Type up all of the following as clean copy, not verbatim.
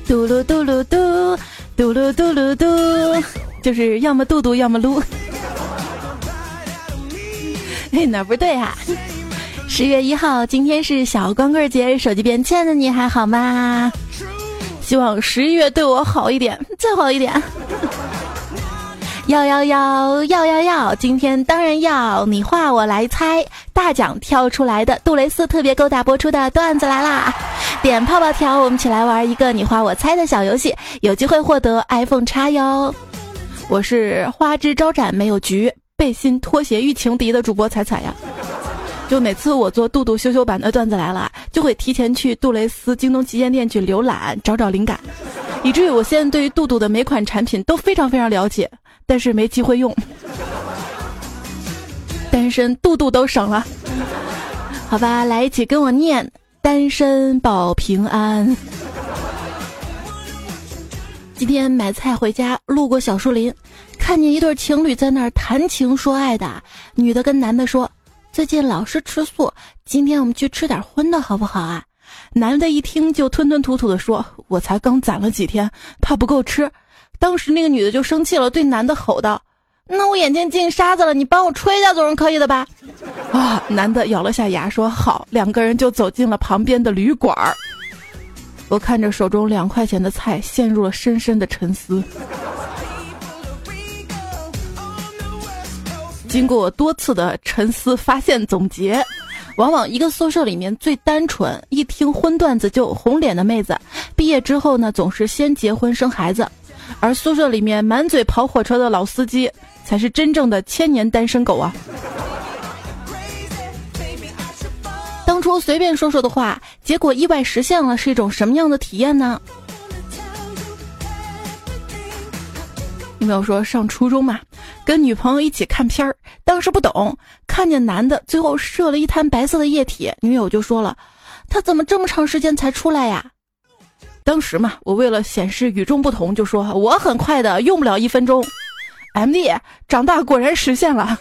嘟噜嘟噜嘟，嘟噜嘟噜嘟，就是要么嘟嘟要么撸。哪不对啊？10月1号，今天是小光棍节，手机边亲爱的你还好吗？希望11月对我好一点，再好一点。要，今天当然要你画我来猜，大奖跳出来的杜蕾斯特别勾搭播出的段子来啦！点泡泡条，我们一起来玩一个你画我猜的小游戏，有机会获得 iPhone X 哟。我是花枝招展没有局，背心拖鞋遇情敌的主播彩彩呀。就每次我做杜杜羞羞版的段子来了，就会提前去杜蕾斯、京东旗舰店去浏览，找灵感，以至于我现在对于杜杜的每款产品都非常非常了解，但是没机会用。单身杜杜都省了，好吧，来一起跟我念：单身保平安。今天买菜回家，路过小树林，看见一对情侣在那儿谈情说爱的，女的跟男的说，最近老是吃素，今天我们去吃点荤的好不好啊？男的一听就吞吞吐吐的说，我才刚攒了几天，怕不够吃。当时那个女的就生气了，对男的吼道，那我眼睛进沙子了，你帮我吹一下总是可以的吧？啊！男的咬了下牙说好，两个人就走进了旁边的旅馆。我看着手中2块钱的菜，陷入了深深的沉思。经过我多次的沉思发现总结，往往一个宿舍里面最单纯，一听荤段子就红脸的妹子，毕业之后呢总是先结婚生孩子，而宿舍里面满嘴跑火车的老司机才是真正的千年单身狗啊。当初随便说说的话，结果意外实现了，是一种什么样的体验呢？有没有说上初中嘛，跟女朋友一起看片儿，当时不懂，看见男的最后射了一滩白色的液体，女友就说了，他怎么这么长时间才出来呀？当时嘛，我为了显示与众不同，就说我很快的，用不了1分钟。MD 长大果然实现了。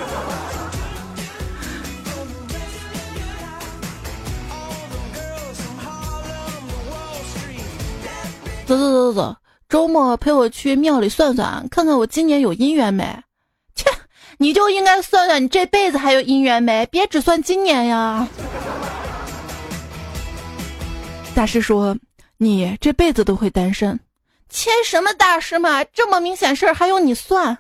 走，周末陪我去庙里算算，看看我今年有姻缘没？切，你就应该算算你这辈子还有姻缘没，别只算今年呀。大师说你这辈子都会单身。切什么大师嘛，这么明显事儿还用你算？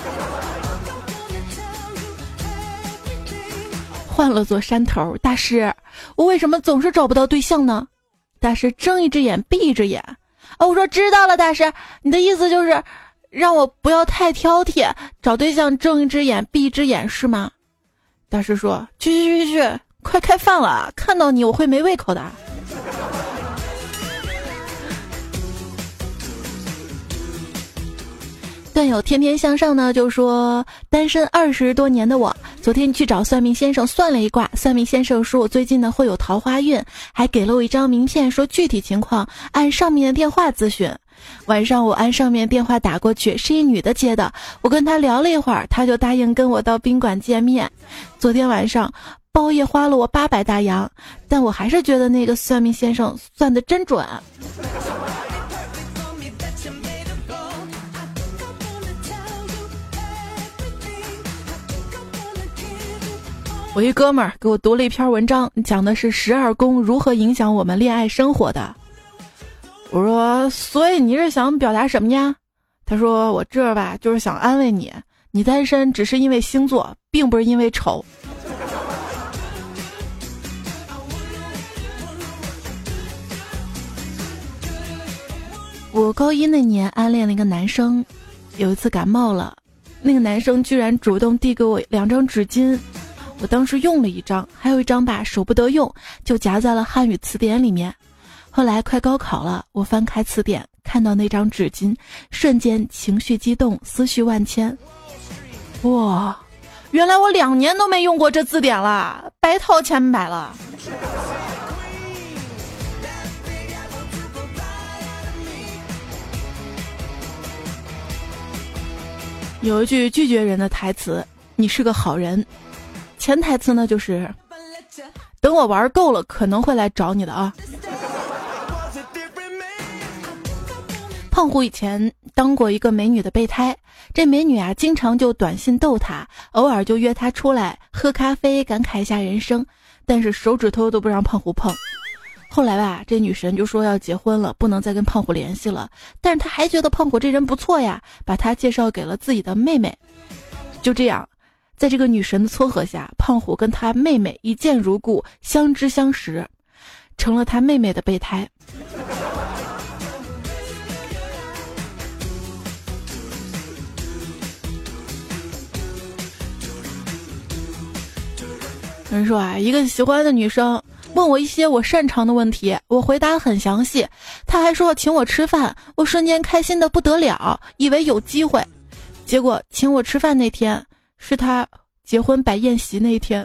换了座山头，大师，我为什么总是找不到对象呢？大师睁一只眼闭一只眼。我说知道了，大师，你的意思就是让我不要太挑剔，找对象睁一只眼闭一只眼是吗？大师说去，快开饭了，看到你我会没胃口的。段友天天向上呢就说，单身20多年的我，昨天去找算命先生算了一卦，算命先生说我最近呢会有桃花运，还给了我一张名片，说具体情况按上面的电话咨询。晚上我按上面电话打过去，是一女的接的，我跟她聊了一会儿，她就答应跟我到宾馆见面。昨天晚上包夜花了我800大洋，但我还是觉得那个算命先生算得真准。我一哥们儿给我读了一篇文章，讲的是12宫如何影响我们恋爱生活的。我说，所以你是想表达什么呀？他说，我这吧就是想安慰你，你单身只是因为星座，并不是因为丑。我高一那年暗恋了一个男生，有一次感冒了，那个男生居然主动递给我2张纸巾，我当时用了1张，还有1张吧舍不得用，就夹在了汉语词典里面。后来快高考了，我翻开词典，看到那张纸巾，瞬间情绪激动，思绪万千。哇，原来我2年都没用过这字典了，白掏钱买了。有一句拒绝人的台词，你是个好人。潜台词呢就是等我玩够了可能会来找你的啊。 胖虎以前当过一个美女的备胎，这美女啊经常就短信逗他，偶尔就约他出来喝咖啡，感慨一下人生，但是手指头都不让胖虎碰。后来吧，这女神就说要结婚了，不能再跟胖虎联系了，但是他还觉得胖虎这人不错呀，把他介绍给了自己的妹妹。就这样，在这个女神的撮合下，胖虎跟他妹妹一见如故，相知相识，成了他妹妹的备胎。有人说啊，一个喜欢的女生问我一些我擅长的问题，我回答很详细，她还说请我吃饭，我瞬间开心的不得了，以为有机会，结果请我吃饭那天是她结婚摆宴席那一天。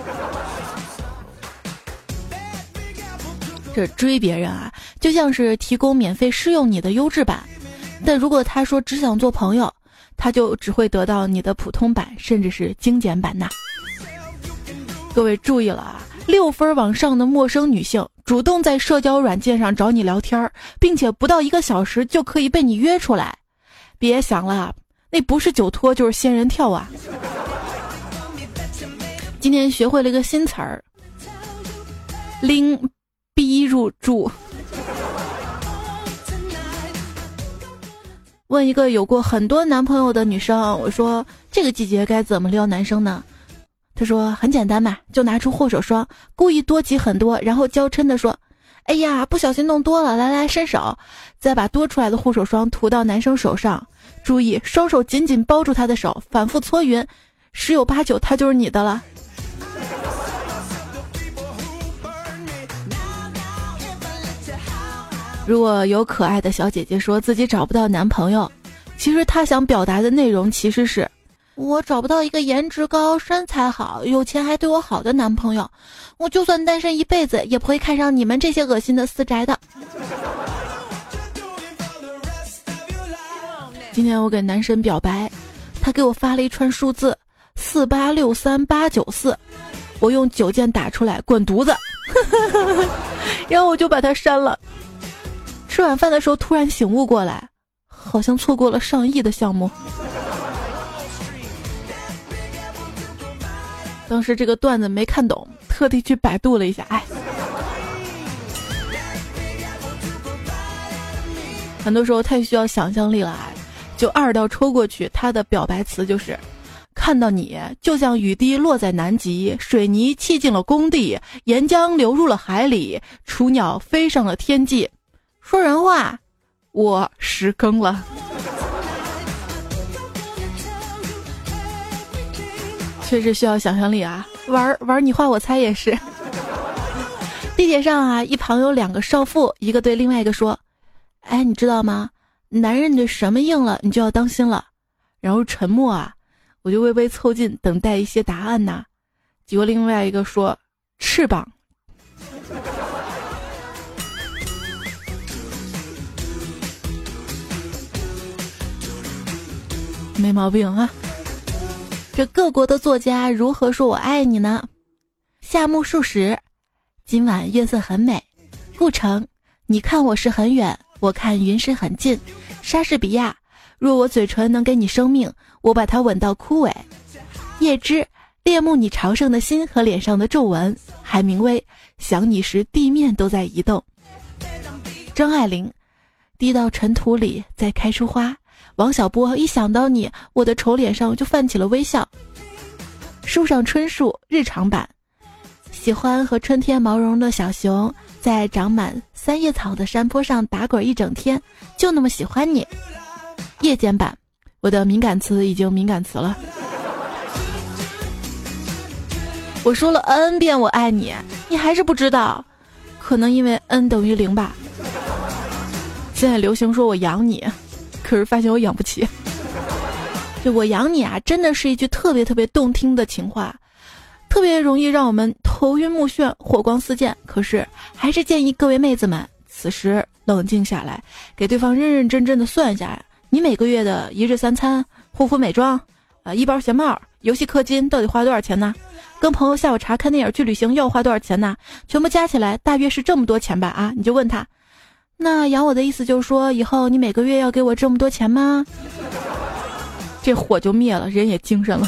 这追别人啊，就像是提供免费试用你的优质版，但如果他说只想做朋友，他就只会得到你的普通版甚至是精简版呐。各位注意了啊，6分往上的陌生女性主动在社交软件上找你聊天，并且不到1个小时就可以被你约出来，别想了，那不是酒托就是仙人跳啊。今天学会了一个新词儿，拎逼入住。问一个有过很多男朋友的女生，我说这个季节该怎么撩男生呢？她说很简单嘛，就拿出护手霜，故意多挤很多，然后娇嗔地说，哎呀不小心弄多了，来来伸手，再把多出来的护手霜涂到男生手上，注意双手紧紧包住他的手，反复搓匀，10有8九他就是你的了。如果有可爱的小姐姐说自己找不到男朋友，其实她想表达的内容其实是，我找不到一个颜值高、身材好、有钱还对我好的男朋友，我就算单身一辈子也不会看上你们这些恶心的死宅的。今天我给男神表白，他给我发了一串数字4863894，我用9键打出来滚犊子然后我就把他删了。吃晚饭的时候突然醒悟过来，好像错过了上亿的项目。当时这个段子没看懂，特地去百度了一下，很多时候太需要想象力了，就2道抽过去，他的表白词就是看到你就像雨滴落在南极，水泥砌进了工地，岩浆流入了海里，雏鸟飞上了天际。说人话，我10更了。确实需要想象力啊，玩你画我猜也是。地铁上啊，一旁有2个少妇，一个对另外一个说，哎，你知道吗？男人的什么硬了，你就要当心了。然后沉默啊，我就微微凑近，等待一些答案呐。结果另外一个说，翅膀。没毛病啊。这各国的作家如何说我爱你呢？夏目漱石，今晚月色很美。顾城，你看我是很远，我看云是很近。莎士比亚，若我嘴唇能给你生命，我把它吻到枯萎。叶芝，恋慕你朝圣的心和脸上的皱纹。海明威，想你时地面都在移动。张爱玲，滴到尘土里再开出花。王小波，一想到你，我的丑脸上就泛起了微笑。树上春树日常版，喜欢和春天毛茸茸的小熊在长满3叶草的山坡上打滚一整天，就那么喜欢你。夜间版，我的敏感词已经敏感词了。我说了 N 遍我爱你，你还是不知道，可能因为 N 等于0吧。现在流行说我养你，可是发现我养不起。就我养你啊，真的是一句特别特别动听的情话，特别容易让我们头晕目眩、火光四溅。可是还是建议各位妹子们此时冷静下来，给对方认认真真的算一下，你每个月的1日3餐、护肤美妆、医保险帽、游戏氪金到底花多少钱呢？跟朋友下午茶、看电影、去旅行要花多少钱呢？全部加起来大约是这么多钱吧啊！你就问他， 那养我的意思就是说，以后你每个月要给我这么多钱吗？这火就灭了，人也精神了。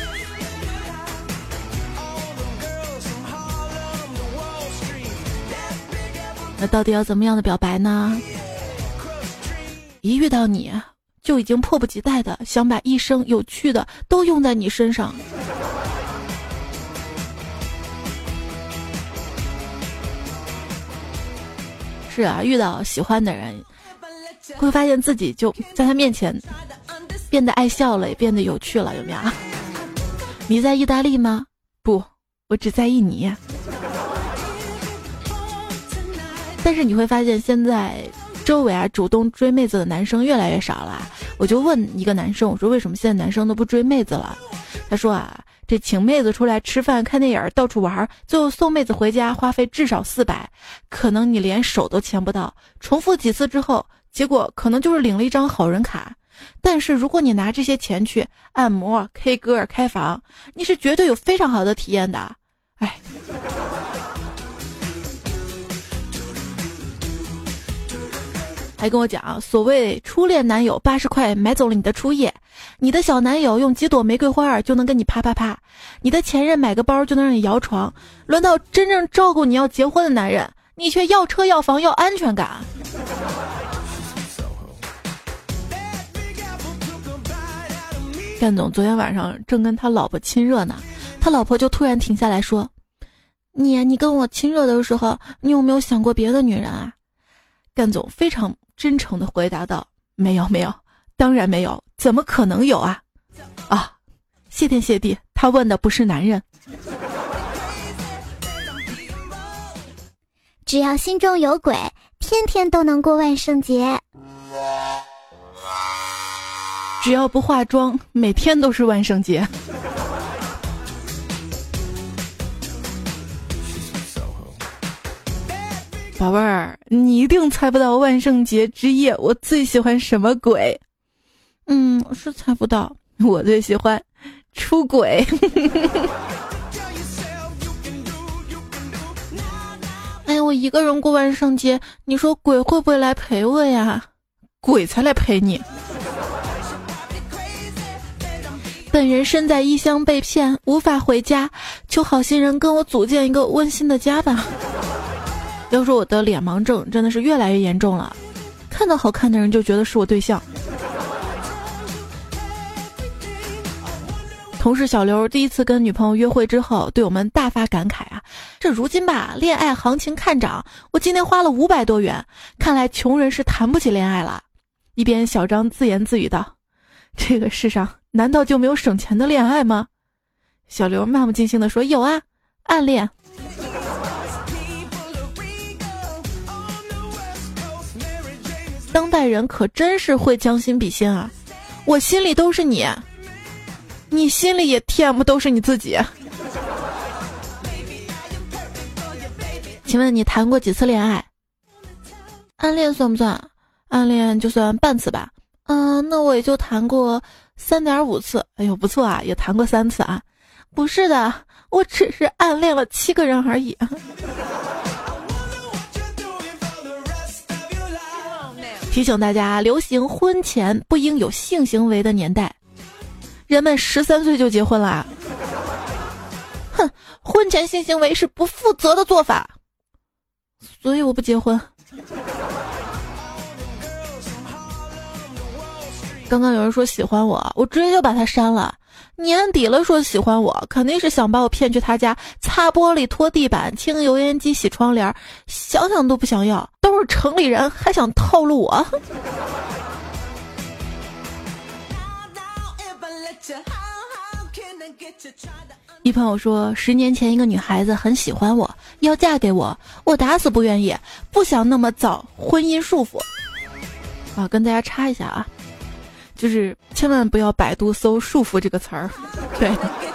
那到底要怎么样的表白呢？一遇到你就已经迫不及待的想把一生有趣的都用在你身上。是啊，遇到喜欢的人会发现自己就在他面前变得爱笑了，也变得有趣了，有没有？你在意大利吗？不，我只在意你。但是你会发现现在周围啊主动追妹子的男生越来越少了。我就问一个男生，我说为什么现在男生都不追妹子了？他说啊，这请妹子出来吃饭看电影到处玩，最后送妹子回家花费至少400，可能你连手都牵不到，重复几次之后，结果可能就是领了一张好人卡。但是如果你拿这些钱去按摩 K 歌开房，你是绝对有非常好的体验的。哎，还跟我讲，所谓初恋男友80块买走了你的初夜，你的小男友用几朵玫瑰花就能跟你啪啪啪，你的前任买个包就能让你摇床，轮到真正照顾你要结婚的男人，你却要车要房要安全感。干总昨天晚上正跟他老婆亲热呢，他老婆就突然停下来说，你跟我亲热的时候，你有没有想过别的女人啊？干总非常真诚地回答道，没有，当然没有，怎么可能有啊？啊，谢天谢地，他问的不是男人。 只要心中有鬼，天天都能过万圣节。 只要不化妆，每天都是万圣节。宝贝儿，你一定猜不到万圣节之夜我最喜欢什么鬼。是猜不到，我最喜欢出轨。哎，我一个人过万圣节，你说鬼会不会来陪我呀？鬼才来陪你。本人身在异乡被骗，无法回家，求好心人跟我组建一个温馨的家吧。要说我的脸盲症真的是越来越严重了，看到好看的人就觉得是我对象。同事小刘第一次跟女朋友约会之后，对我们大发感慨啊，这如今吧，恋爱行情看涨，我今天花了500多元，看来穷人是谈不起恋爱了。一边小张自言自语道，这个世上难道就没有省钱的恋爱吗？小刘漫不经心地说，有啊，暗恋。当代人可真是会将心比心啊，我心里都是你，你心里也 TM 都是你自己。请问你谈过几次恋爱？暗恋算不算？暗恋就算半次吧。那我也就谈过3.5次。哎呦，不错啊，也谈过3次啊。不是的，我只是暗恋了7个人而已。提醒大家，流行婚前不应有性行为的年代，人们13岁就结婚了啊！哼，婚前性行为是不负责的做法，所以我不结婚。刚刚有人说喜欢我，我直接就把他删了。年底了说喜欢我，肯定是想把我骗去他家擦玻璃、拖地板、清油烟机、洗窗帘，想想都不想要。都是城里人，还想套路我。一朋友说，10年前一个女孩子很喜欢我，要嫁给我，我打死不愿意，不想那么早婚姻束缚。啊，跟大家插一下啊，就是千万不要百度搜束缚这个词儿。对，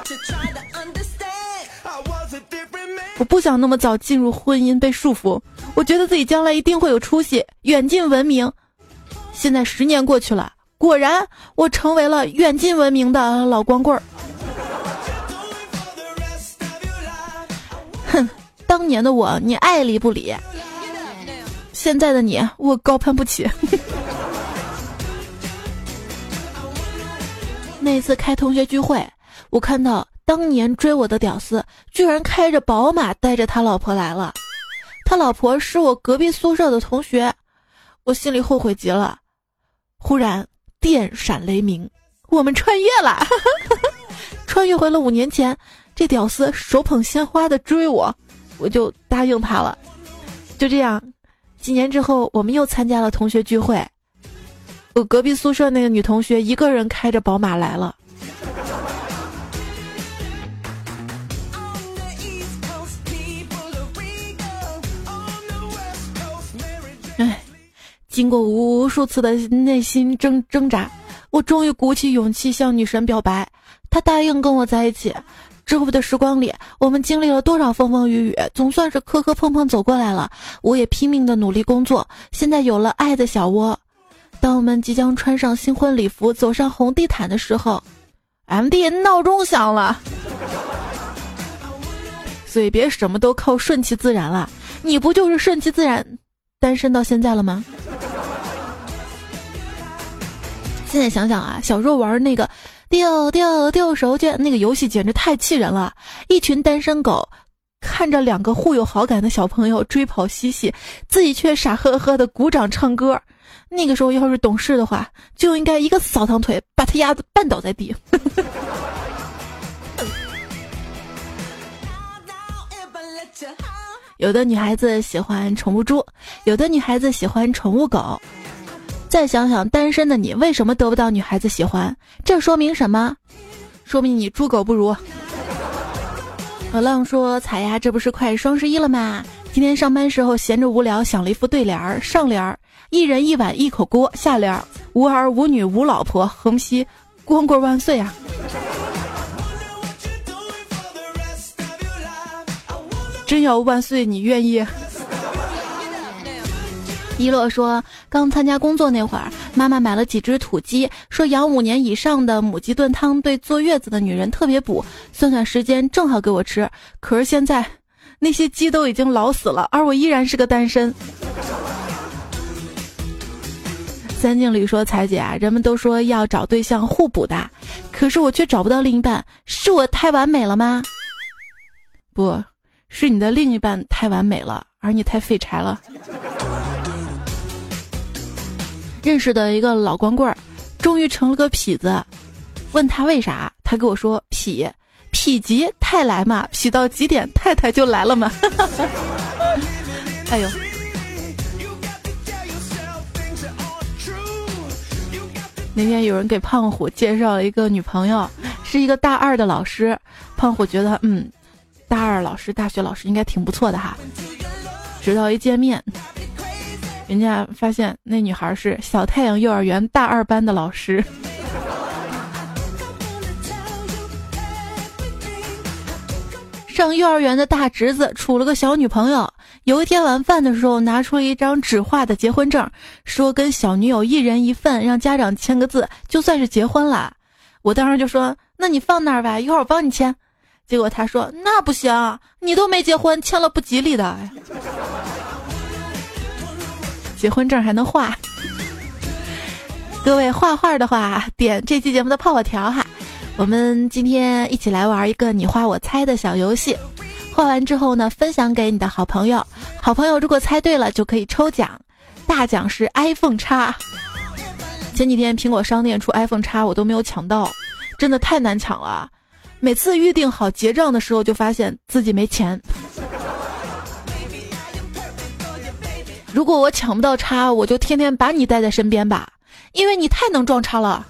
我不想那么早进入婚姻被束缚，我觉得自己将来一定会有出息，远近闻名。现在10年过去了，果然我成为了远近闻名的老光棍儿。哼，当年的我你爱理不理， 现在的你我高攀不起。那次开同学聚会，我看到当年追我的屌丝居然开着宝马带着他老婆来了，他老婆是我隔壁宿舍的同学，我心里后悔极了。忽然电闪雷鸣，我们穿越了穿越回了5年前，这屌丝手捧鲜花的追我，我就答应他了。就这样，几年之后我们又参加了同学聚会，我隔壁宿舍那个女同学一个人开着宝马来了。经过无数次的内心挣扎，我终于鼓起勇气向女神表白，她答应跟我在一起。之后的时光里，我们经历了多少风风雨雨，总算是磕磕碰碰走过来了。我也拼命的努力工作，现在有了爱的小窝。当我们即将穿上新婚礼服走上红地毯的时候， MD 闹钟响了。所以别什么都靠顺其自然了，你不就是顺其自然单身到现在了吗？现在想想啊，小时候玩那个丢手绢那个游戏简直太气人了，一群单身狗看着2个互有好感的小朋友追跑嬉戏，自己却傻呵呵的鼓掌唱歌。那个时候要是懂事的话，就应该一个扫堂腿把他丫子绊倒在地。有的女孩子喜欢宠物猪，有的女孩子喜欢宠物狗。再想想单身的你为什么得不到女孩子喜欢，这说明什么？说明你猪狗不如。老浪说，彩呀，这不是快双11了吗？今天上班时候闲着无聊，想了一副对联，上联一人一碗一口锅，下联无儿无女无老婆，横批光棍万岁啊。真要万岁你愿意？一乐说，刚参加工作那会儿，妈妈买了几只土鸡，说养5年以上的母鸡炖汤对坐月子的女人特别补，算算时间正好给我吃。可是现在那些鸡都已经老死了，而我依然是个单身。三经理说，彩姐啊，人们都说要找对象互补的，可是我却找不到另一半，是我太完美了吗？不是，你的另一半太完美了，而你太废柴了。认识的一个老光棍儿终于成了个痞子，问他为啥，他跟我说，否极泰来嘛，痞到极点太太就来了嘛。哎呦，那天有人给胖虎介绍了一个女朋友，是一个大2的老师。胖虎觉得大2老师大学老师应该挺不错的哈。直到一见面，人家发现那女孩是小太阳幼儿园大2班的老师。上幼儿园的大侄子处了个小女朋友，有一天晚饭的时候拿出了一张纸画的结婚证，说跟小女友1人1份，让家长签个字就算是结婚了。我当时就说，那你放那儿吧，一会儿我帮你签。结果他说，那不行，你都没结婚，签了不吉利的。结婚证还能画。各位画画的话，点这期节目的泡泡条哈。我们今天一起来玩一个你画我猜的小游戏，画完之后呢，分享给你的好朋友，好朋友如果猜对了就可以抽奖，大奖是 iPhone X。前几天苹果商店出 iPhone X， 我都没有抢到，真的太难抢了。每次预定好结账的时候就发现自己没钱。如果我抢不到X，我就天天把你带在身边吧，因为你太能撞X了。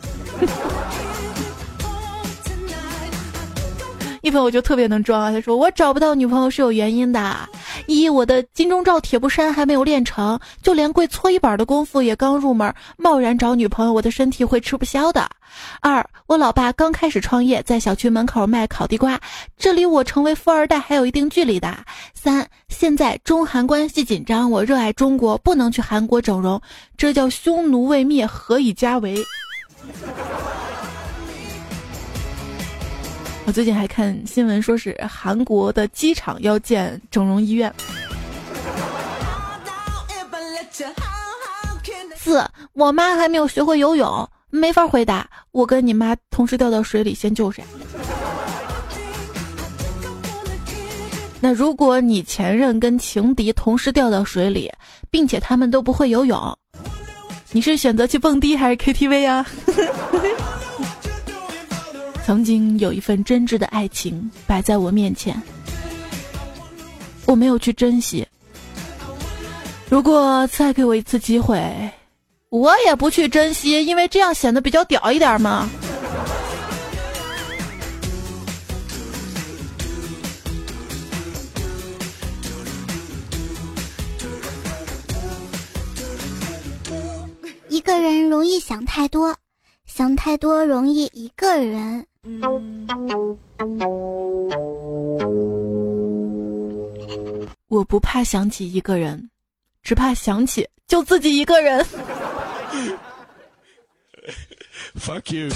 一朋友就特别能装啊，他说我找不到女朋友是有原因的。1，我的金钟罩铁布衫还没有练成，就连跪搓衣板的功夫也刚入门，贸然找女朋友我的身体会吃不消的。2，我老爸刚开始创业，在小区门口卖烤地瓜，这离我成为富二代还有一定距离的。3，现在中韩关系紧张，我热爱中国，不能去韩国整容，这叫匈奴未灭，何以家为。我最近还看新闻，说是韩国的机场要建整容医院。 4，我妈还没有学会游泳，没法回答。我跟你妈同时掉到水里，先救谁？那如果你前任跟情敌同时掉到水里，并且他们都不会游泳，你是选择去蹦迪还是 KTV 啊？曾经有一份真挚的爱情摆在我面前，我没有去珍惜。如果再给我一次机会，我也不去珍惜，因为这样显得比较屌一点嘛。 一个人容易想太多，想太多容易一个人。 我不怕想起一个人，只怕想起就自己一个人。 Fuck you。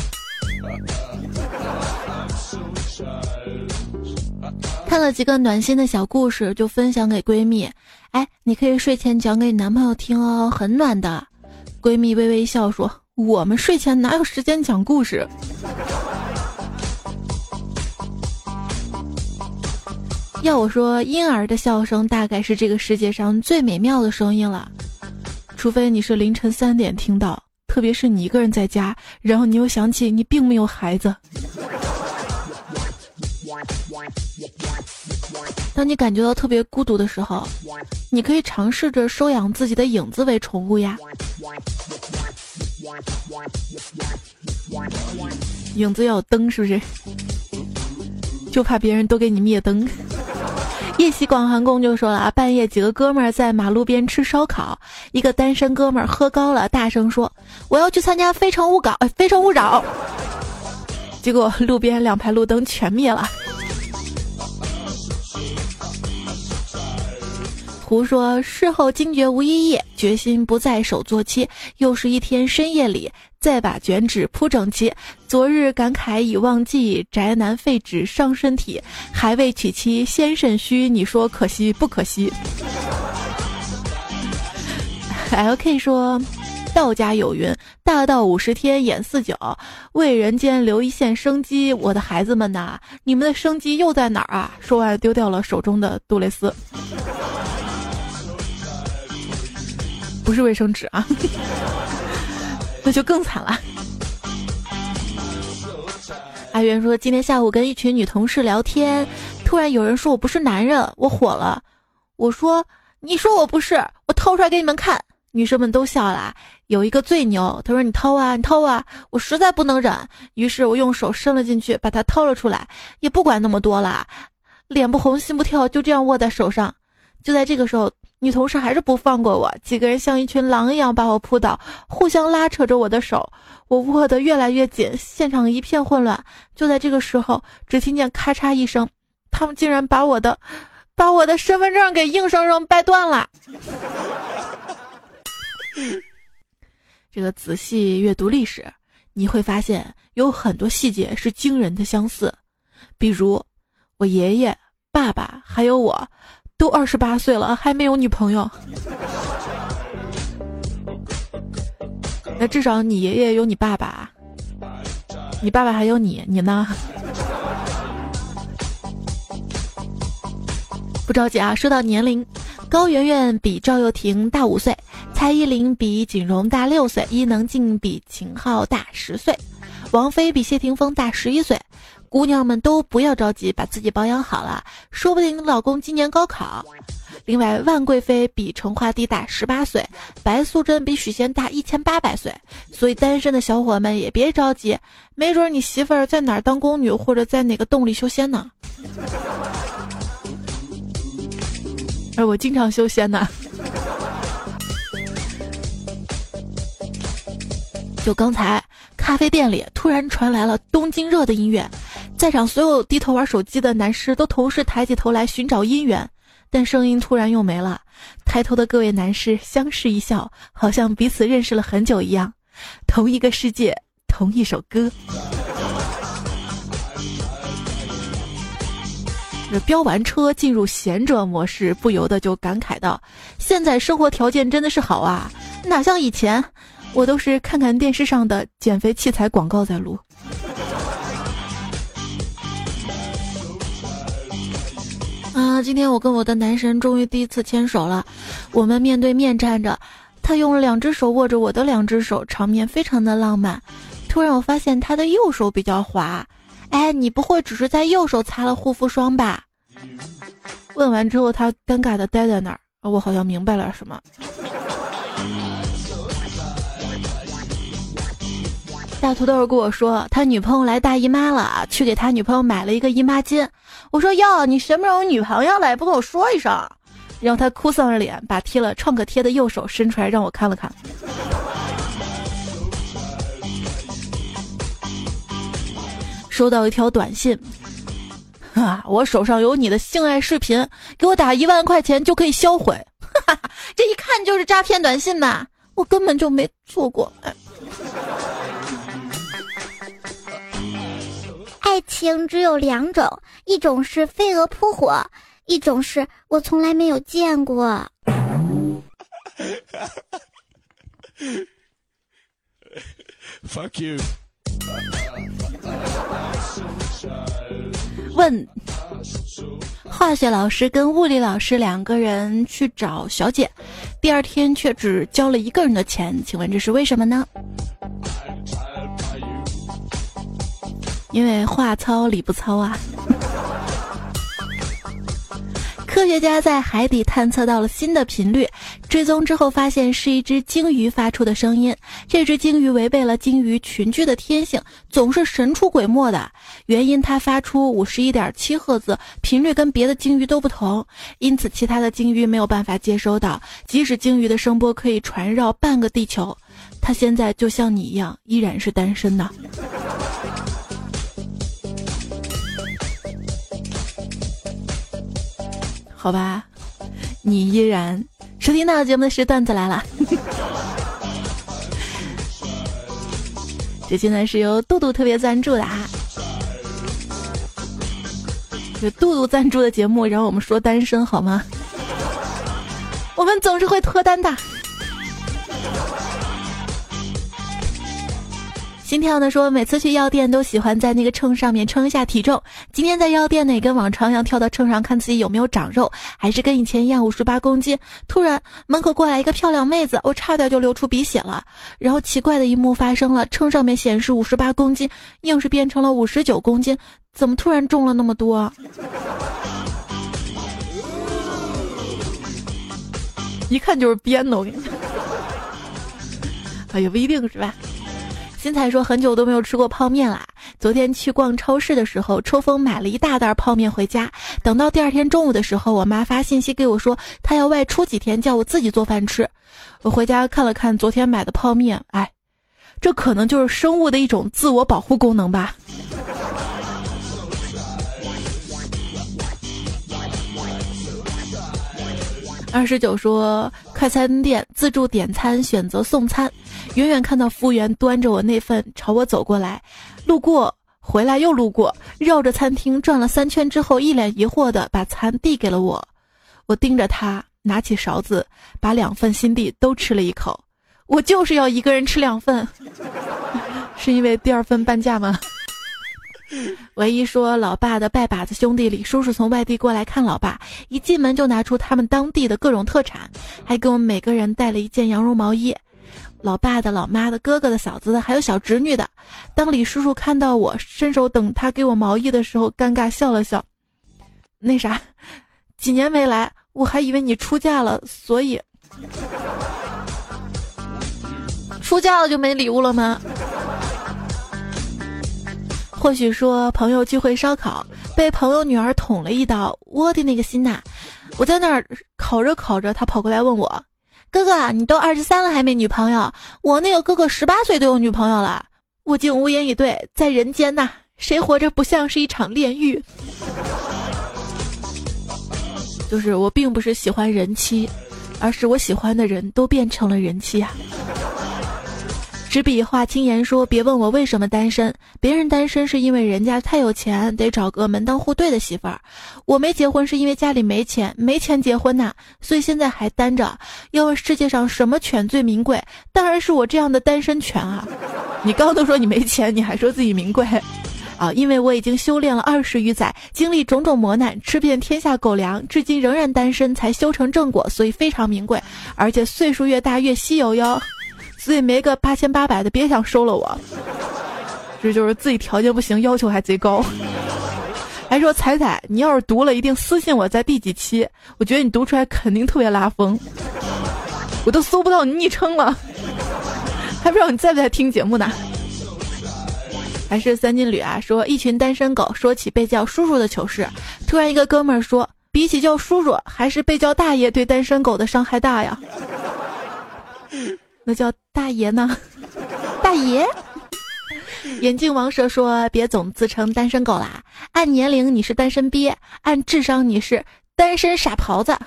看了几个暖心的小故事，就分享给闺蜜。哎，你可以睡前讲给你男朋友听哦，很暖的。闺蜜微微一笑说：“我们睡前哪有时间讲故事？”要我说，婴儿的笑声大概是这个世界上最美妙的声音了，除非你是凌晨3点听到，特别是你一个人在家，然后你又想起你并没有孩子。当你感觉到特别孤独的时候，你可以尝试着收养自己的影子为宠物呀。影子要有灯是不是？就怕别人都给你灭灯。夜袭广寒宫就说了，半夜几个哥们儿在马路边吃烧烤，一个单身哥们儿喝高了，大声说：“我要去参加非诚勿扰。”结果路边2排路灯全灭了。胡说，事后惊觉无意义，决心不再手作妻。又是一天深夜里，再把卷纸铺整齐。昨日感慨已忘记，宅男废纸伤身体。还未娶妻先肾虚，你说可惜不可惜？ LK 说，道家有云，大道50天演49，为人间留一线生机。我的孩子们呐，你们的生机又在哪儿啊？说完丢掉了手中的杜蕾斯，不是卫生纸啊。那就更惨了。阿元说，今天下午跟一群女同事聊天，突然有人说我不是男人，我火了。我说，你说我不是，我掏出来给你们看。女生们都笑了。有一个最牛，他说你掏啊，你掏啊，我实在不能忍。于是我用手伸了进去，把它掏了出来，也不管那么多了，脸不红心不跳，就这样握在手上。就在这个时候，女同事还是不放过我，几个人像一群狼一样把我扑倒，互相拉扯着我的手，我握得越来越紧，现场一片混乱。就在这个时候，只听见咔嚓一声，他们竟然把我的身份证给硬生生掰断了。这个仔细阅读历史，你会发现有很多细节是惊人的相似，比如我爷爷、爸爸还有我都28岁了，还没有女朋友。那至少你爷爷有你爸爸，你爸爸还有你，你呢？不着急啊，说到年龄，高圆圆比赵又廷大5岁，蔡依林比锦荣大6岁，伊能静比秦昊大10岁，王菲比谢霆锋大11岁。姑娘们都不要着急，把自己保养好了，说不定你老公今年高考。另外，万贵妃比程华帝大18岁，白素贞比许仙大1800岁。所以单身的小伙们也别着急，没准你媳妇儿在哪儿当宫女，或者在哪个洞里修仙呢。而我经常修仙呢。就刚才咖啡店里突然传来了东京热的音乐，在场所有低头玩手机的男士都同时抬起头来寻找音源，但声音突然又没了。抬头的各位男士相视一笑，好像彼此认识了很久一样。同一个世界，同一首歌。 飙完车进入贤者模式，不由得就感慨道：现在生活条件真的是好啊，哪像以前，我都是看看电视上的减肥器材广告在录。今天我跟我的男神终于第一次牵手了，我们面对面站着，他用了2只手握着我的2只手，场面非常的浪漫。突然我发现他的右手比较滑，哎，你不会只是在右手擦了护肤霜吧？问完之后他尴尬的呆在那儿，我好像明白了什么。大土豆跟我说他女朋友来大姨妈了，去给他女朋友买了一个姨妈巾。我说哟，你什么时候有女朋友了也不跟我说一声。然后他哭丧着脸，把贴了创可贴的右手伸出来让我看了看。收到一条短信，我手上有你的性爱视频，给我打1万块钱就可以销毁。这一看就是诈骗短信嘛，我根本就没做过。 爱情只有2种，一种是飞蛾扑火，一种是我从来没有见过。 Fuck you。 问，化学老师跟物理老师2个人去找小姐，第2天却只交了1个人的钱，请问这是为什么呢？因为话糙理不糙啊。科学家在海底探测到了新的频率，追踪之后发现是一只鲸鱼发出的声音。这只鲸鱼违背了鲸鱼群居的天性，总是神出鬼没的。原因它发出 51.7 赫兹，频率跟别的鲸鱼都不同，因此其他的鲸鱼没有办法接收到，即使鲸鱼的声波可以传绕半个地球。它现在就像你一样，依然是单身的。好吧，你依然收听到节目的是段子来了。这期呢是由杜杜特别赞助的啊，这杜杜赞助的节目让我们说单身好吗？我们总是会脱单的。心跳呢说，每次去药店都喜欢在那个秤上面称一下体重。今天在药店呢，跟往常一样跳到秤上看自己有没有长肉，还是跟以前一样58公斤。突然门口过来一个漂亮妹子，我差点就流出鼻血了。然后奇怪的一幕发生了，秤上面显示58公斤，硬是变成了59公斤，怎么突然重了那么多？一看就是编的，我跟你讲。也不一定是吧。新彩说很久都没有吃过泡面啦，昨天去逛超市的时候抽风买了一大袋泡面回家，等到第2天中午的时候，我妈发信息给我说她要外出几天，叫我自己做饭吃。我回家看了看昨天买的泡面，这可能就是生物的一种自我保护功能吧。29说快餐店自助点餐选择送餐，远远看到服务员端着我那份朝我走过来，路过回来又路过，绕着餐厅转了3圈之后，一脸疑惑的把餐递给了我。我盯着他，拿起勺子把2份新币都吃了一口。我就是要一个人吃2份。是因为第2份半价吗？唯一说老爸的拜把子兄弟里，叔叔从外地过来看老爸，一进门就拿出他们当地的各种特产，还给我们每个人带了一件羊绒毛衣。老爸的、老妈的、哥哥的、嫂子的，还有小侄女的。当李叔叔看到我伸手等他给我毛衣的时候，尴尬笑了笑。那啥，几年没来，我还以为你出嫁了，所以出嫁了就没礼物了吗？或许说朋友聚会烧烤，被朋友女儿捅了一刀，我的那个心呐！我在那儿烤着烤着，他跑过来问我，哥哥你都23了还没女朋友，我那个哥哥18岁都有女朋友了。我竟无言以对，在人间呐，谁活着不像是一场炼狱？就是我并不是喜欢人妻，而是我喜欢的人都变成了人妻啊。 执笔画青言说，别问我为什么单身，别人单身是因为人家太有钱，得找个门当户对的媳妇儿，我没结婚是因为家里没钱，没钱结婚呐，所以现在还单着。要问世界上什么犬最名贵，当然是我这样的单身犬啊。你刚刚都说你没钱，你还说自己名贵啊，因为我已经修炼了20余载，经历种种磨难，吃遍天下狗粮，至今仍然单身，才修成正果，所以非常名贵，而且岁数越大越稀有哟。所以没个8800的别想收了我。这就是自己条件不行，要求还贼高。还说彩彩，你要是读了一定私信我在第几期，我觉得你读出来肯定特别拉风。我都搜不到你昵称了，还不知道你在不在听节目呢。还是三金旅啊，说一群单身狗说起被叫叔叔的糗事，突然一个哥们儿说，比起叫叔叔，还是被叫大爷对单身狗的伤害大呀。那叫大爷呢？大爷。眼镜王蛇说，别总自称单身狗啦，按年龄你是单身鳖，按智商你是单身傻狍子。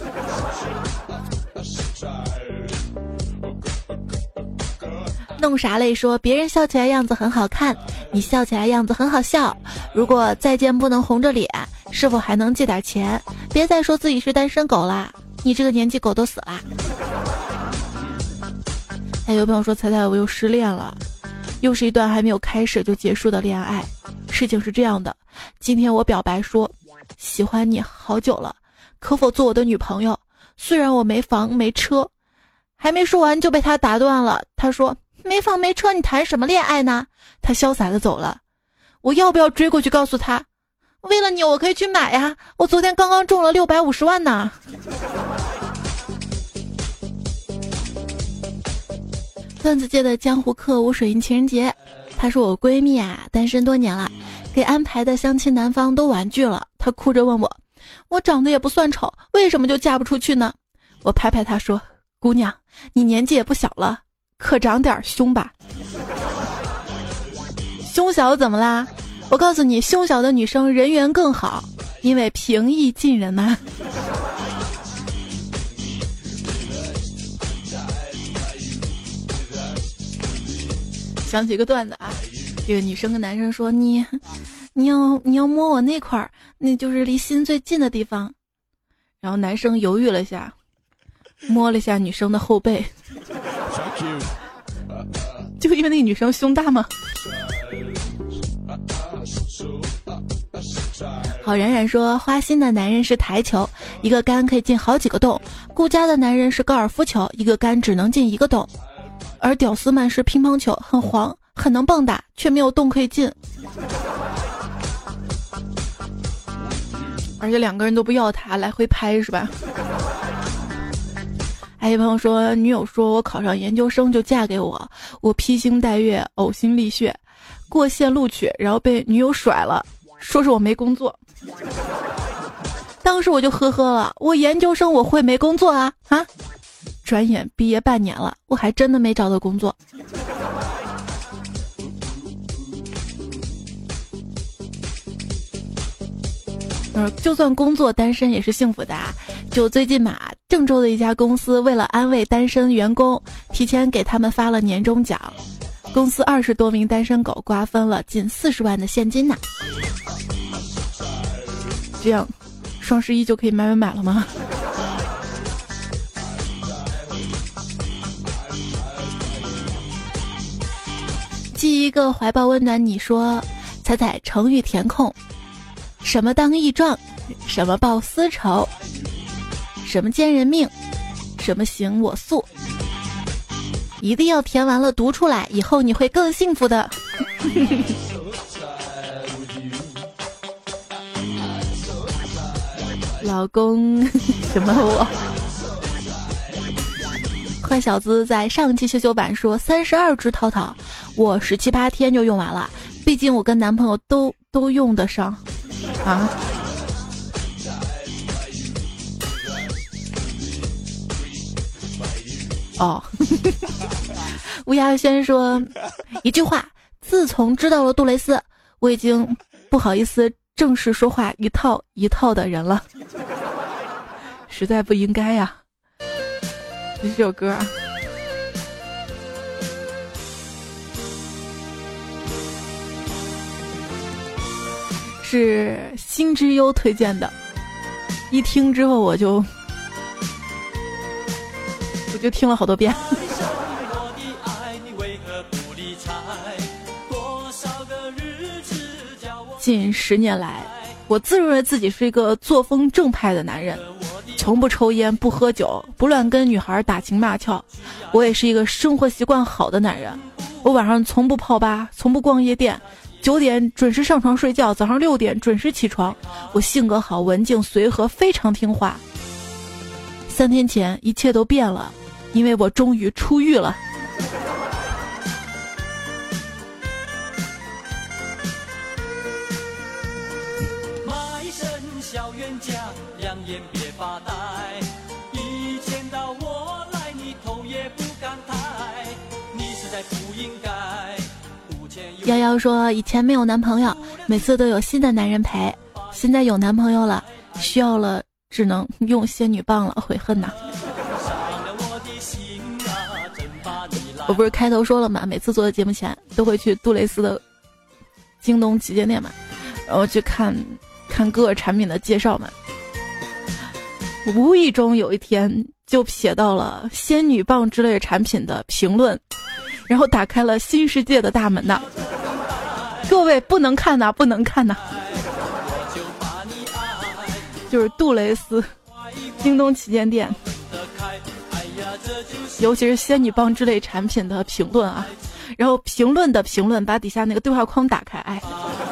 弄啥嘞说，别人笑起来样子很好看，你笑起来样子很好笑，如果再见不能红着脸，是否还能借点钱？别再说自己是单身狗啦，你这个年纪狗都死啦。还有朋友说，彩彩我又失恋了，又是一段还没有开始就结束的恋爱。事情是这样的，今天我表白说喜欢你好久了，可否做我的女朋友？虽然我没房没车。还没说完就被他打断了，他说没房没车你谈什么恋爱呢？他潇洒的走了。我要不要追过去告诉他，为了你我可以去买呀，我昨天刚刚中了650万呢。段子界的江湖客无水印情人节，她说我闺蜜啊，单身多年了，给安排的相亲男方都婉拒了，她哭着问我长得也不算丑，为什么就嫁不出去呢？我拍拍她说，姑娘你年纪也不小了，可长点胸吧。胸小怎么啦？我告诉你，胸小的女生人缘更好，因为平易近人呐。想起一个段子啊，这个女生跟男生说，你要摸我那块儿，那就是离心最近的地方。然后男生犹豫了一下，摸了一下女生的后背。就因为那个女生胸大吗？好冉冉说，花心的男人是台球，一个杆可以进好几个洞；顾家的男人是高尔夫球，一个杆只能进一个洞；而屌丝们是乒乓球，很黄，很能蹦跶，却没有洞可以进。而且两个人都不要他，来回拍是吧？还有朋友说，女友说我考上研究生就嫁给我，我披星戴月，呕心沥血，过线录取，然后被女友甩了，说是我没工作。当时我就呵呵了，我研究生我会没工作啊？转眼毕业半年了，我还真的没找到工作。就算工作单身也是幸福的啊！就最近嘛，郑州的一家公司为了安慰单身员工，提前给他们发了年终奖，公司20多名单身狗瓜分了近40万的现金呢。这样，双11就可以买了吗？记一个怀抱温暖，你说，彩彩成语填空。什么当义壮，什么报私仇，什么见人命，什么行我素，一定要填完了读出来，以后你会更幸福的。老公什么我坏小子在上期秀秀版说32支套套，我17、18天就用完了，毕竟我跟男朋友都用得上啊。哦，乌鸦轩说一句话，自从知道了杜蕾斯，我已经不好意思正式说话一套一套的人了，实在不应该呀。这首歌啊， 是新之优推荐的，一听之后我就听了好多遍。近10年来，我自认为自己是一个作风正派的男人，从不抽烟不喝酒，不乱跟女孩打情骂俏。我也是一个生活习惯好的男人，我晚上从不泡吧，从不逛夜店，9点准时上床睡觉，早上6点准时起床。我性格好，文静随和，非常听话。3天前一切都变了，因为我终于出狱了。 小冤家，两眼别发呆，一见到我来，你头也不敢抬，你实在不应该。 瑶瑶说以前没有男朋友，每次都有新的男人陪，现在有男朋友了，需要了只能用仙女棒了，悔恨呐。我不是开头说了吗，每次做的节目前都会去杜蕾斯的京东旗舰店嘛，然后去看各个产品的介绍嘛，无意中有一天就瞥到了仙女棒之类的产品的评论，然后打开了新世界的大门呐！各位不能看呐，不能看呐！就是杜蕾斯京东旗舰店，尤其是仙女棒之类产品的评论啊，然后评论把底下那个对话框打开，哎。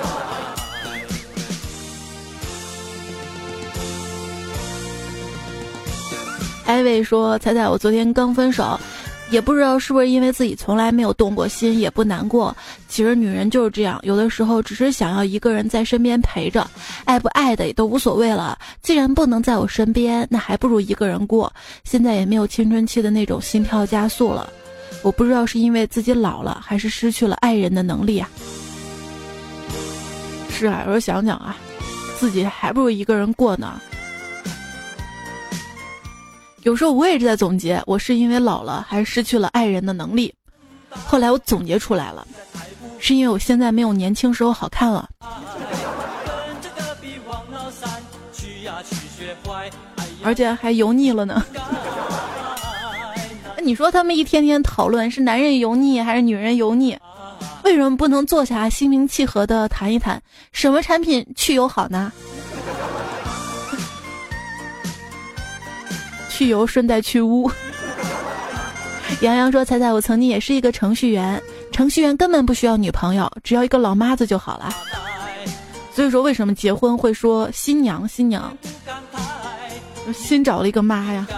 艾薇说：彩彩，我昨天刚分手，也不知道是不是因为自己从来没有动过心，也不难过。其实女人就是这样，有的时候只是想要一个人在身边陪着，爱不爱的也都无所谓了。既然不能在我身边，那还不如一个人过。现在也没有青春期的那种心跳加速了。我不知道是因为自己老了，还是失去了爱人的能力啊。是啊，有时候想想啊，自己还不如一个人过呢。有时候我也是在总结，我是因为老了还是失去了爱人的能力。后来我总结出来了，是因为我现在没有年轻时候好看了，而且还油腻了呢。你说他们一天天讨论是男人油腻还是女人油腻，为什么不能坐下心平气和地谈一谈，什么产品去油好呢？去油顺带去污。杨洋说：彩彩，我曾经也是一个程序员，程序员根本不需要女朋友，只要一个老妈子就好了。所以说为什么结婚会说新娘新找了一个妈呀。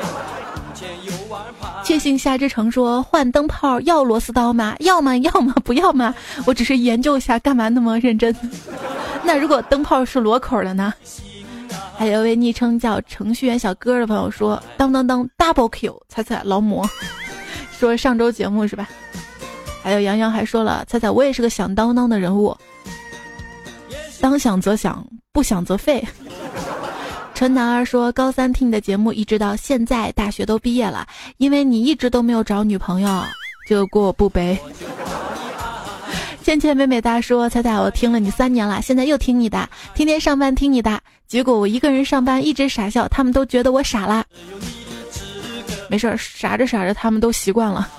确信夏之城说：换灯泡要螺丝刀吗？要吗不要吗？我只是研究一下，干嘛那么认真？那如果灯泡是螺口的呢？还有一位昵称叫程序员小哥的朋友说：当 double Q， 彩彩劳模。说上周节目是吧？还有杨洋还说了：彩彩，我也是个响当当的人物，当想则响，不想则废。陈男儿说：高3听你的节目一直到现在，大学都毕业了，因为你一直都没有找女朋友，这个锅我不背。倩倩美美大说：彩彩，我听了你3年了，现在又听你的，天天上班听你的，结果我一个人上班一直傻笑，他们都觉得我傻了。没事，傻着傻着他们都习惯了。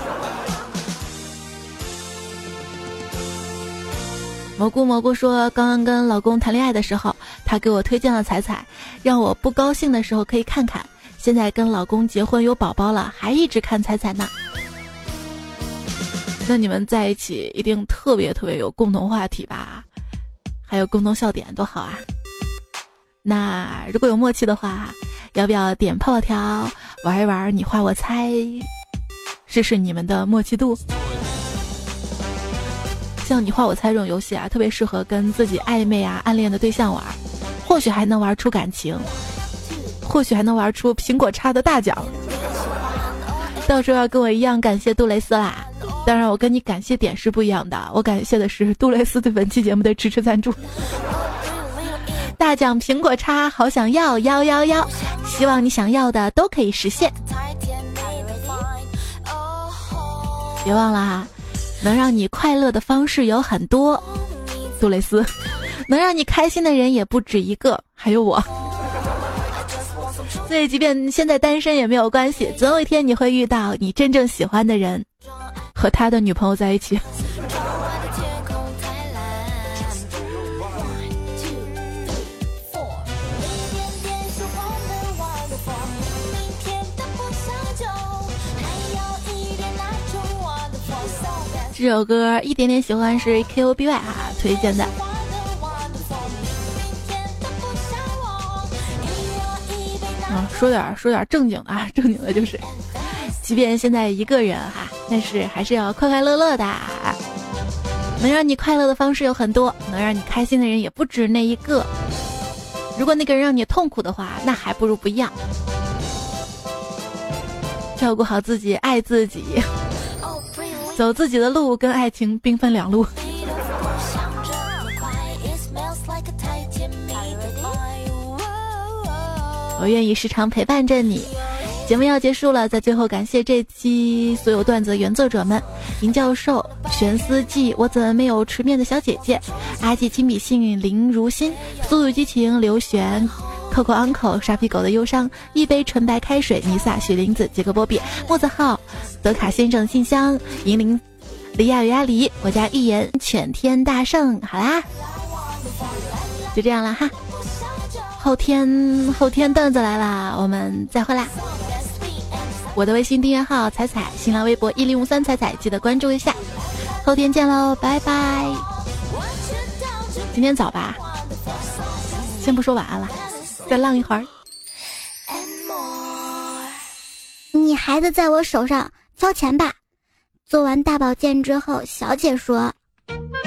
蘑菇说：刚刚跟老公谈恋爱的时候，他给我推荐了彩彩，让我不高兴的时候可以看看，现在跟老公结婚有宝宝了，还一直看彩彩呢。那你们在一起一定特别有共同话题吧，还有共同笑点，多好啊。那如果有默契的话，要不要点泡泡条玩一玩你画我猜，试试你们的默契度。像你画我猜这种游戏啊，特别适合跟自己暧昧啊暗恋的对象玩，或许还能玩出感情，或许还能玩出苹果叉的大奖。到时候要跟我一样感谢杜蕾斯啦，当然我跟你感谢点是不一样的，我感谢的是杜蕾斯对本期节目的支持赞助。大奖苹果叉好想要，希望你想要的都可以实现。别忘了哈，能让你快乐的方式有很多。杜蕾斯能让你开心的人也不止一个，还有我。所以即便现在单身也没有关系，总有一天你会遇到你真正喜欢的人，和他的女朋友在一起。这首歌一点点喜欢是 KOBY 啊推荐的。说点正经的啊，正经的就是，即便现在一个人哈，但是还是要快快乐乐的。能让你快乐的方式有很多，能让你开心的人也不止那一个。如果那个人让你痛苦的话，那还不如不要。照顾好自己，爱自己，走自己的路，跟爱情兵分两路。我愿意时常陪伴着你。节目要结束了，在最后感谢这期所有段子原作者们：林教授、玄思记、我怎么没有吃面的小姐姐、阿纪亲笔信、林如心、速度激情、刘璇、Coco Uncle、沙皮狗的忧伤、一杯纯白开水、尼萨、雪林子、杰克波比、木子浩、德卡先生信箱、银铃、黎亚亚黎、我家一言、犬天大圣。好啦，就这样了哈。后天段子来啦，我们再会啦。我的微信订阅号彩彩，新浪微博1053彩彩，记得关注一下。后天见喽，拜拜。今天早吧，先不说晚安了，再浪一会儿。 你孩子在我手上，交钱吧。做完大保健之后，小姐说